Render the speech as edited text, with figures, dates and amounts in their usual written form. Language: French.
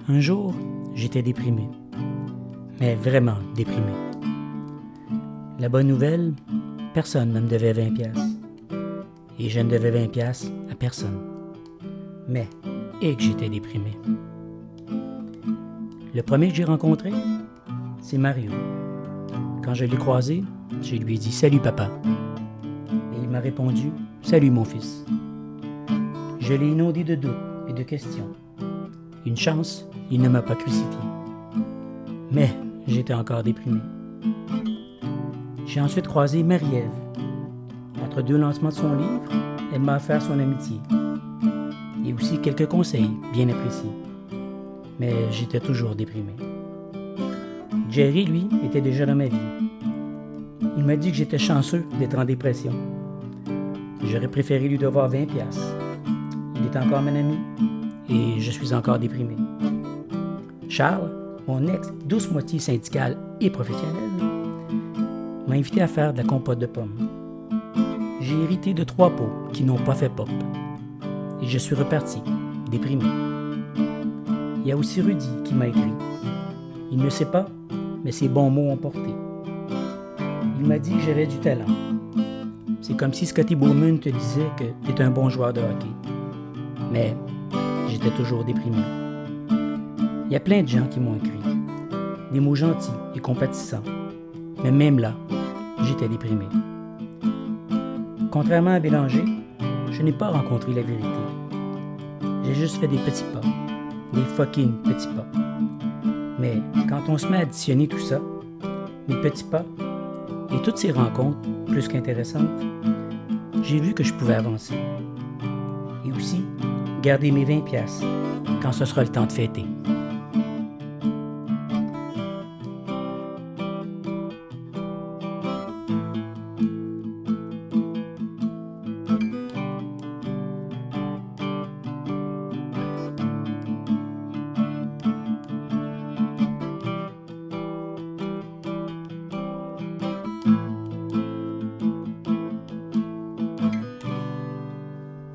Un jour, j'étais déprimé. Mais vraiment déprimé. La bonne nouvelle, personne ne me devait 20 piastres. Et je ne devais 20 piastres à personne. Mais, et que j'étais déprimé. Le premier que j'ai rencontré, c'est Mario. Quand je l'ai croisé, je lui ai dit « Salut papa ». Et il m'a répondu « Salut mon fils ». Je l'ai inondé de doutes et de questions. Une chance, il ne m'a pas crucifié. Mais j'étais encore déprimé. J'ai ensuite croisé Marie-Ève. Entre deux lancements de son livre, elle m'a offert son amitié. Et aussi quelques conseils bien appréciés. Mais j'étais toujours déprimé. Jerry, lui, était déjà dans ma vie. Il m'a dit que j'étais chanceux d'être en dépression. J'aurais préféré lui devoir 20 piastres. Il est encore mon ami et je suis encore déprimé. Charles, mon ex douce moitié syndicale et professionnelle, m'a invité à faire de la compote de pommes. J'ai hérité de 3 pots qui n'ont pas fait pop. Et je suis reparti, déprimé. Il y a aussi Rudy qui m'a écrit. Il ne sait pas, mais ses bons mots ont porté. Il m'a dit que j'avais du talent. C'est comme si Scotty Bowman te disait que tu es un bon joueur de hockey. Mais j'étais toujours déprimé. Il y a plein de gens qui m'ont écrit. Des mots gentils et compatissants. Mais même là, j'étais déprimé. Contrairement à Bélanger, je n'ai pas rencontré la vérité. J'ai juste fait des petits pas. Des fucking petits pas. Mais quand on se met à additionner tout ça, mes petits pas et toutes ces rencontres plus qu'intéressantes, j'ai vu que je pouvais avancer. Et aussi, garder mes 20 piastres quand ce sera le temps de fêter.